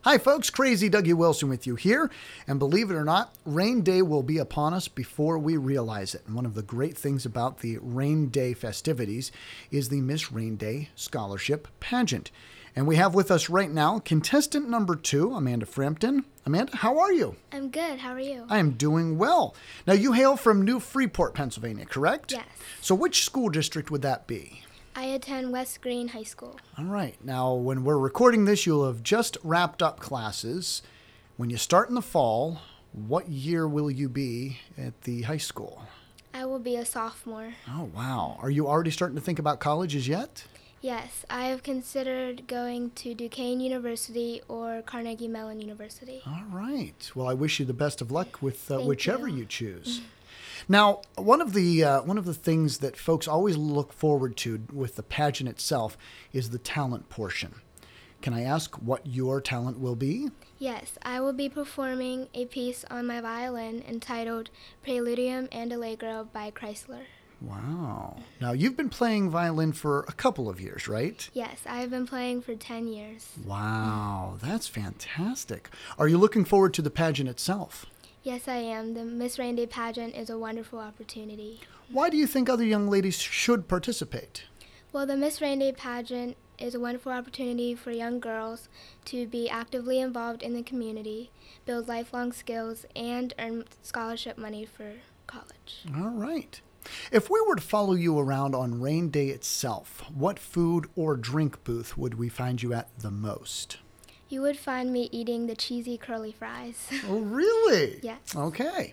Hi folks, Crazy Dougie Wilson with you here. And believe it or not, Rain Day will be upon us before we realize it. And one of the great things about the Rain Day festivities is the Miss Rain Day Scholarship Pageant. And we have with us right now contestant number 2, Amanda Frampton. Amanda, how are you? I'm good. How are you? I am doing well. Now you hail from New Freeport, Pennsylvania, correct? Yes. So which school district would that be? I attend West Green High School. All right. Now, when we're recording this, you'll have just wrapped up classes. When you start in the fall, what year will you be at the high school? I will be a sophomore. Oh, wow. Are you already starting to think about colleges yet? Yes, I have considered going to Duquesne University or Carnegie Mellon University. All right. Well, I wish you the best of luck with whichever you choose. Mm-hmm. Now, one of the things that folks always look forward to with the pageant itself is the talent portion. Can I ask what your talent will be? Yes, I will be performing a piece on my violin entitled Preludium and Allegro by Chrysler. Wow. Now, you've been playing violin for a couple of years, right? Yes, I have been playing for 10 years. Wow, that's fantastic. Are you looking forward to the pageant itself? Yes, I am. The Miss Rain Day pageant is a wonderful opportunity. Why do you think other young ladies should participate? Well, the Miss Rain Day pageant is a wonderful opportunity for young girls to be actively involved in the community, build lifelong skills, and earn scholarship money for college. All right. If we were to follow you around on Rain Day itself, what food or drink booth would we find you at the most? You would find me eating the cheesy curly fries. Oh, really? Yes. Okay.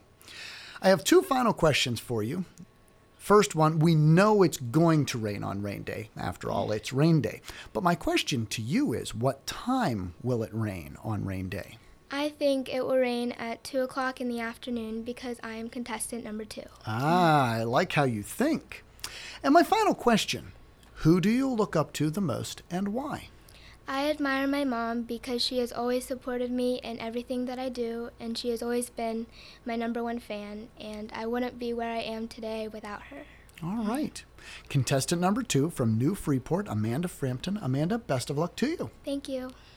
I have 2 final questions for you. First one, we know it's going to rain on Rain Day. After all, it's Rain Day. But my question to you is, what time will it rain on Rain Day? I think it will rain at 2 o'clock in the afternoon because I am contestant number 2. Ah, I like how you think. And my final question, who do you look up to the most and why? I admire my mom because she has always supported me in everything that I do, and she has always been my number 1 fan, and I wouldn't be where I am today without her. All right. Contestant number 2 from New Freeport, Amanda Frampton. Amanda, best of luck to you. Thank you.